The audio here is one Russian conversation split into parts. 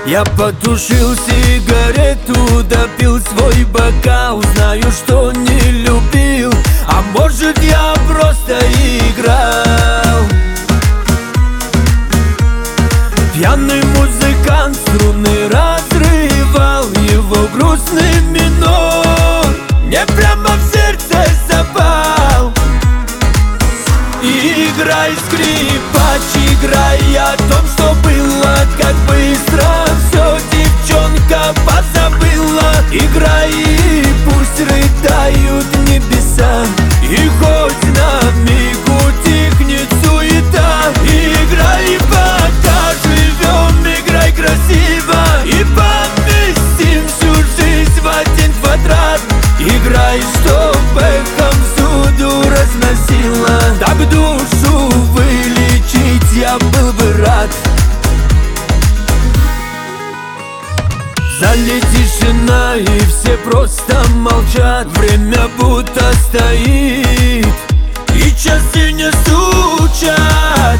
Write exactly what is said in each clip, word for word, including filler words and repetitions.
Я потушил сигарету, допил свой бокал. Знаю, что не любил, а может, я просто играл. Пьяный музыкант струны разрывал, его грустный минор мне прямо в сердце запал. Играй, скрипач, играй о том, что было, как быстро все девчонка позабыла. Играй, и пусть рыдают небеса, и хоть на миг утихнет суета. Играй, пока живем, играй красиво, и поместим всю жизнь в один квадрат. Играй, чтоб эхом всюду разносила, так душу вылечить я был бы рад. В зале тишина, и все просто молчат. Время будто стоит, и часы не стучат.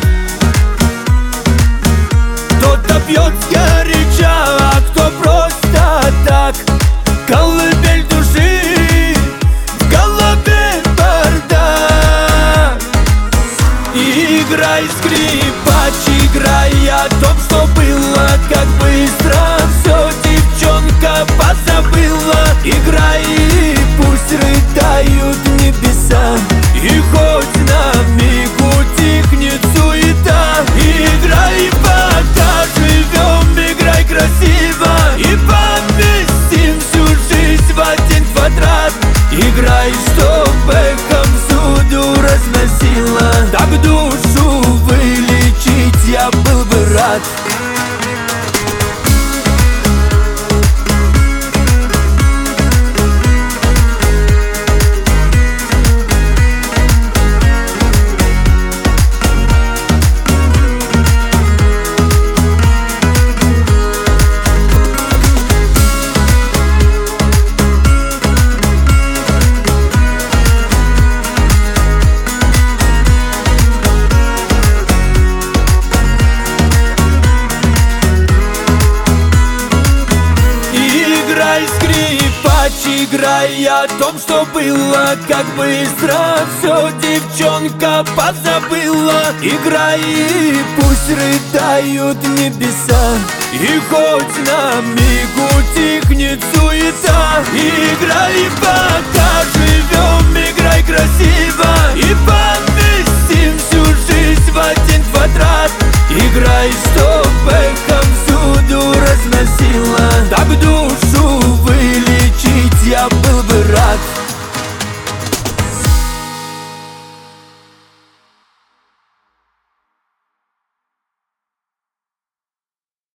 Кто-то пьет сгоряча, а кто просто так. Колыбель души, в голове бардак. Играй, скрипач, играй о том, что было, как быстро все девчонка позабыла. Играй, и пусть рыдают небеса, и хоть на миг утихнет суета. Играй, пока живем, играй красиво, и поместим всю жизнь в один квадрат. Играй, чтоб эхом всюду разносила, так душу вылечить я был бы рад. Играй, скрипач, играй о том, что было, как быстро все девчонка позабыла. Играй, и пусть рыдают небеса, и хоть на миг утихнет суета. Играй, пока живем, играй красиво, и поместим всю жизнь в один квадрат. Играй, чтоб эхом всюду разносила, так душу